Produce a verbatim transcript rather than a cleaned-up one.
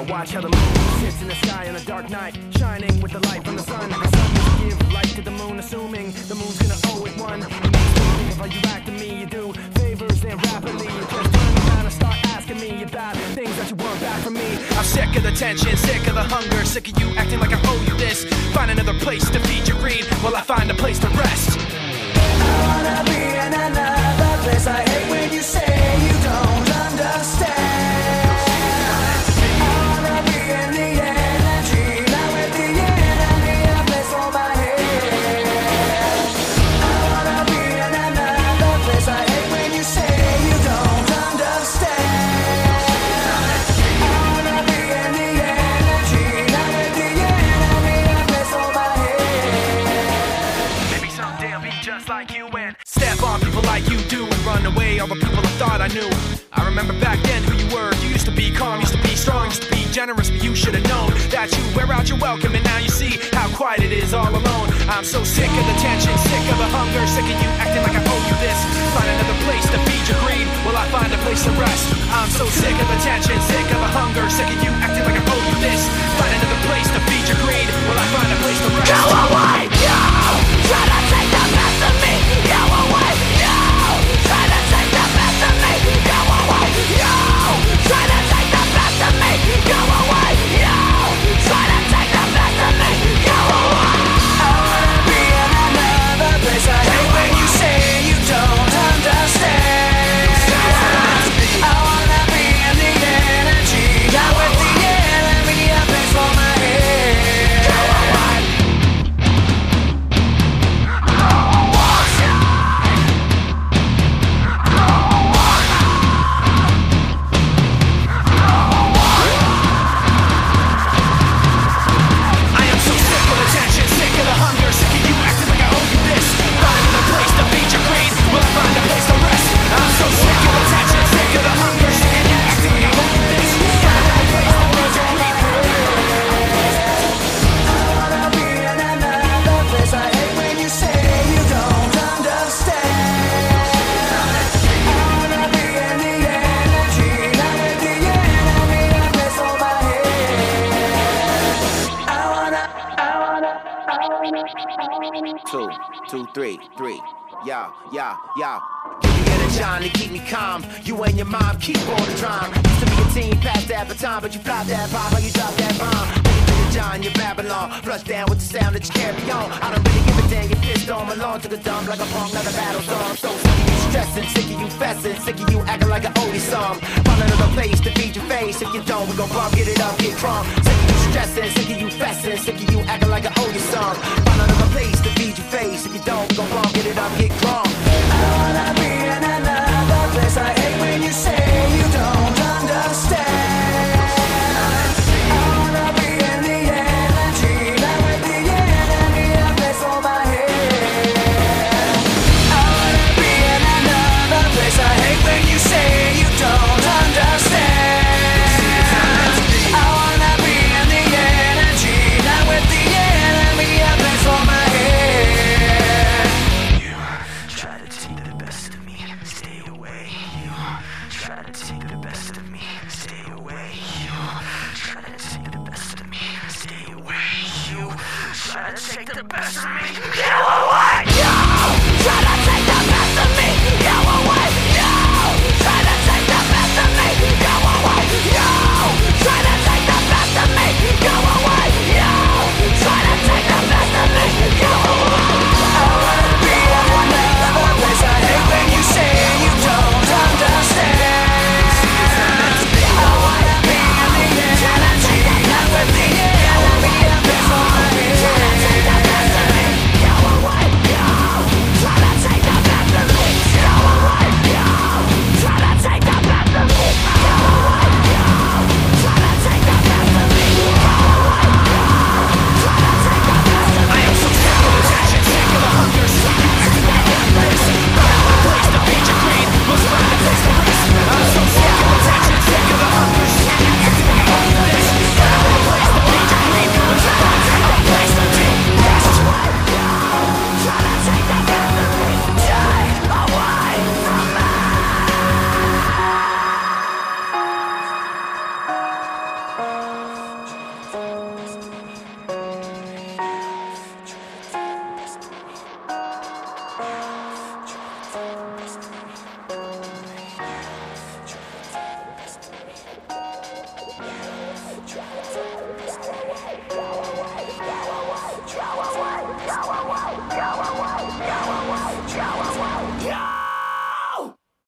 watch how the moon sits in the sky on a dark night, shining with the light from the sun. The sun must give light to the moon, assuming the moon's gonna owe it one. It makes me think of how you act to me. You do favors and rapidly you just turn around and start asking me about things that you want back from me. I'm sick of the tension, sick of the hunger, sick of you acting like I owe you this. Find another place to feed your greed while I find a place to rest. I wanna be in another place. I hate when you say you don't understand. I wanna be in the energy, not with the enemy, a place for my head. I wanna be in another place. I hate when you say you don't understand. I wanna be in the energy, not with the enemy, a place for my head. Maybe someday I'll be just like you and step on people like you do and run away all the people I thought I knew. I remember back then who you were. You used to be calm, used to be strong, used to be generous, but you should have known that you wear out your welcome, and now you see how quiet it is all alone. I'm so sick of the tension, sick of the hunger, sick of you acting like I owe you this. Find another place to feed your greed while I find a place to rest. I'm so sick of the tension, sick of the hunger, sick of you acting like I owe you this. Find another place to feed your greed while I find a place to rest. Go away, you! Try to take the best of me. Go away, you! Try to take the best of me. Go away, you! Try to take the best of me. Go away, you! Try to take the best of me. Go away. I wanna be in another place. I hate when you say you don't understand. I wanna be in the energy, not with the enemy, a place for my head. Go away. I am so sick of the tension, sick of the hunger, sick of you acting like I owe you this. Find another place to feed your greed while I find a place to rest. I'm so sick of the tension, sick of the hunger, sick of you acting like I owe you this. Find another place to feed your greed. I wanna be in another place. I hate when you say you don't understand. I wanna be in the energy, not with the enemy, a place for my head. I wanna, I wanna, I wanna. Two, two, three, three. Yo, yo, yo. Give me energy to keep me calm. You and your mom keep all the drama. Used to be a teen past that baton, but you pop that pop or you drop that bomb. Bring it to the John, you're Babylon. Flush down with the sound that you carry on. I don't really give a damn, you pissed on. Malone took a dump like a punk, like a battle song. So sick of you stressing, sick of you fessing, sick of you acting like I owe you some. Find another place to feed your face. If you don't, we gon' bump, get it up, get crunk. Sick of you stressing, sick of you fessing, sick of you acting like I owe you some. Find another place to feed your face. If you don't, we gon' bump, get it up, get crunk. I wanna be in another place. I hate when you say you don't understand. I wanna be in the energy, not with the enemy, a place for my head. I wanna be in another place. I hate when you say you don't understand. I wanna be in the energy, not with the enemy, a place for my head. Try to take the best of me, stay away. You try to take the best of me, stay away. You try to take the best of me, stay away. You try to take the best of me.